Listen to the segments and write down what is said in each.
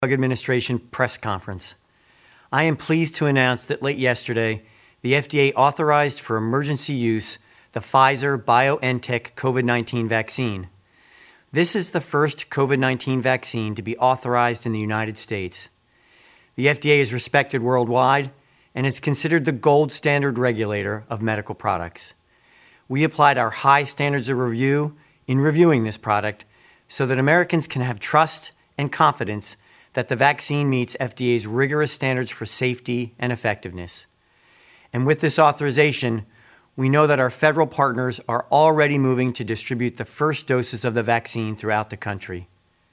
Drug Administration press conference. I am pleased to announce that late yesterday, the FDA authorized for emergency use the Pfizer-BioNTech COVID-19 vaccine. This is the first COVID-19 vaccine to be authorized in the United States. The FDA is respected worldwide and is considered the gold standard regulator of medical products. We applied our high standards of review in reviewing this product so that Americans can have trust and confidence that the vaccine meets FDA's rigorous standards for safety and effectiveness. And with this authorization, we know that our federal partners are already moving to distribute the first doses of the vaccine throughout the country.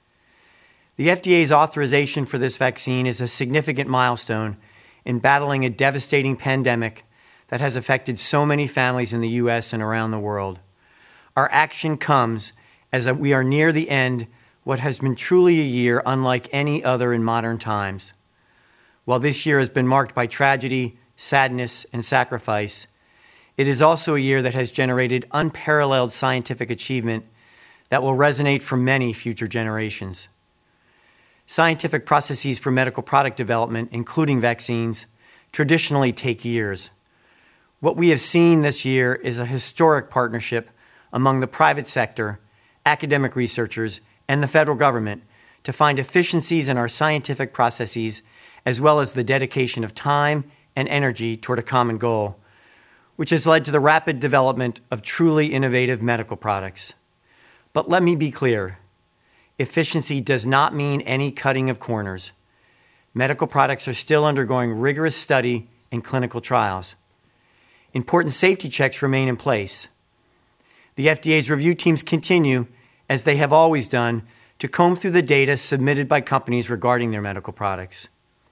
The FDA's authorization for this vaccine is a significant milestone in battling a devastating pandemic that has affected so many families in the U.S. and around the world. Our action comes as we are near the end what has been truly a year unlike any other in modern times. While this year has been marked by tragedy, sadness, and sacrifice, it is also a year that has generated unparalleled scientific achievement that will resonate for many future generations. Scientific processes for medical product development, including vaccines, traditionally take years. What we have seen this year is a historic partnership among the private sector, academic researchers, and the federal government to find efficiencies in our scientific processes, as well as the dedication of time and energy toward a common goal, which has led to the rapid development of truly innovative medical products. But let me be clear. Efficiency does not mean any cutting of corners. Medical products are still undergoing rigorous study and clinical trials. Important safety checks remain in place. The FDA's review teams continue, as they have always done, to comb through the data submitted by companies regarding their medical products.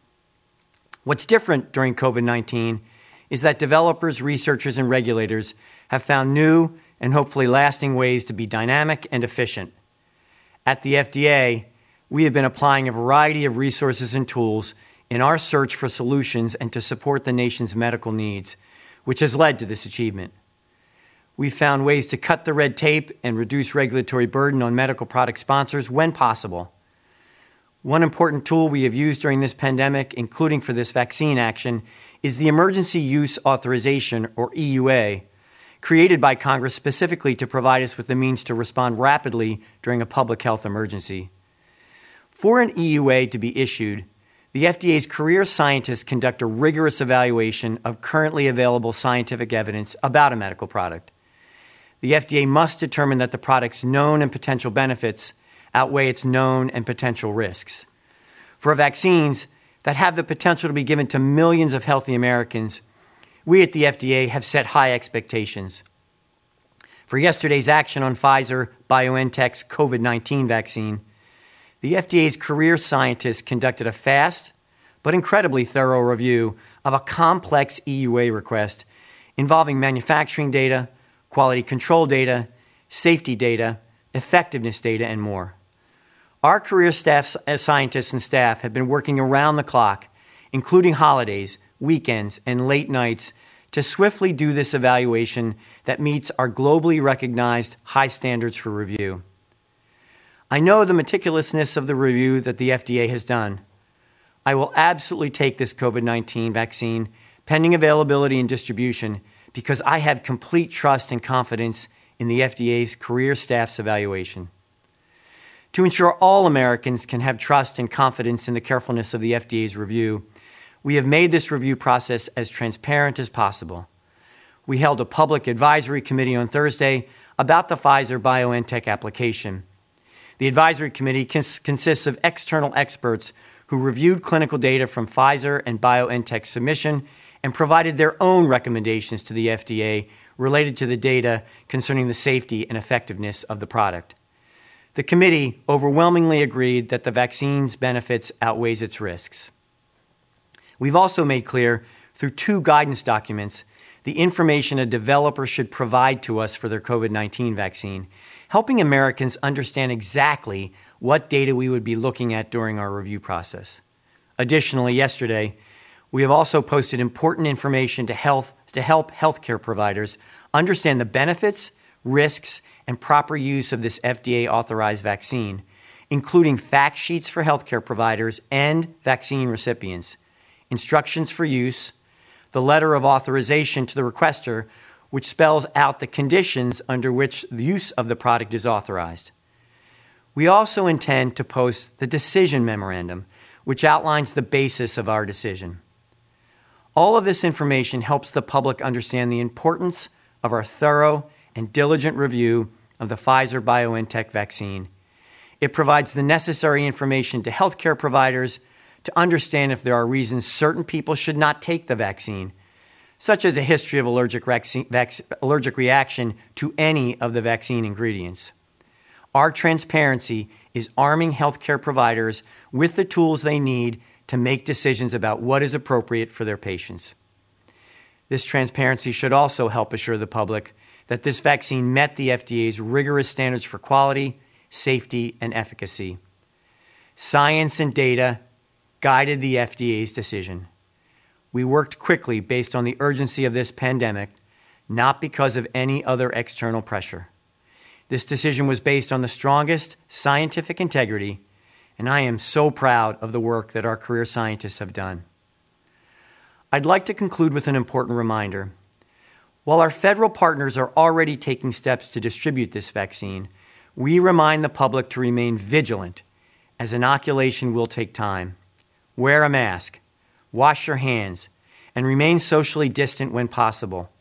What's different during COVID-19 is that developers, researchers, and regulators have found new and hopefully lasting ways to be dynamic and efficient. At the FDA, we have been applying a variety of resources and tools in our search for solutions and to support the nation's medical needs, which has led to this achievement. We've found ways to cut the red tape and reduce regulatory burden on medical product sponsors when possible. One important tool we have used during this pandemic, including for this vaccine action, is the Emergency Use Authorization, or EUA, created by Congress specifically to provide us with the means to respond rapidly during a public health emergency. For an EUA to be issued, the FDA's career scientists conduct a rigorous evaluation of currently available scientific evidence about a medical product. The FDA must determine that the product's known and potential benefits outweigh its known and potential risks. For vaccines that have the potential to be given to millions of healthy Americans, we at the FDA have set high expectations. For yesterday's action on Pfizer-BioNTech's COVID-19 vaccine, the FDA's career scientists conducted a fast but incredibly thorough review of a complex EUA request involving manufacturing data, quality control data, safety data, effectiveness data, and more. Our career scientists and staff have been working around the clock, including holidays, weekends, and late nights, to swiftly do this evaluation that meets our globally recognized high standards for review. I know the meticulousness of the review that the FDA has done. I will absolutely take this COVID-19 vaccine, pending availability and distribution, because I have complete trust and confidence in the FDA's career staff's evaluation. To ensure all Americans can have trust and confidence in the carefulness of the FDA's review, we have made this review process as transparent as possible. We held a public advisory committee on Thursday about the Pfizer-BioNTech application. The advisory committee consists of external experts who reviewed clinical data from Pfizer and BioNTech's submission and provided their own recommendations to the FDA related to the data concerning the safety and effectiveness of the product. The committee overwhelmingly agreed that the vaccine's benefits outweighs its risks. We've also made clear through 2 guidance documents the information a developer should provide to us for their COVID-19 vaccine, helping Americans understand exactly what data we would be looking at during our review process. Additionally, yesterday, we have also posted important information to help healthcare providers understand the benefits, risks, and proper use of this FDA-authorized vaccine, including fact sheets for healthcare providers and vaccine recipients, instructions for use, the letter of authorization to the requester, which spells out the conditions under which the use of the product is authorized. We also intend to post the decision memorandum, which outlines the basis of our decision. All of this information helps the public understand the importance of our thorough and diligent review of the Pfizer-BioNTech vaccine. It provides the necessary information to healthcare providers to understand if there are reasons certain people should not take the vaccine, such as a history of allergic reaction to any of the vaccine ingredients. Our transparency is arming healthcare providers with the tools they need to make decisions about what is appropriate for their patients. This transparency should also help assure the public that this vaccine met the FDA's rigorous standards for quality, safety, and efficacy. Science and data guided the FDA's decision. We worked quickly based on the urgency of this pandemic, not because of any other external pressure. This decision was based on the strongest scientific integrity, and I am so proud of the work that our career scientists have done. I'd like to conclude with an important reminder. While our federal partners are already taking steps to distribute this vaccine, we remind the public to remain vigilant, as inoculation will take time. Wear a mask, wash your hands, and remain socially distant when possible.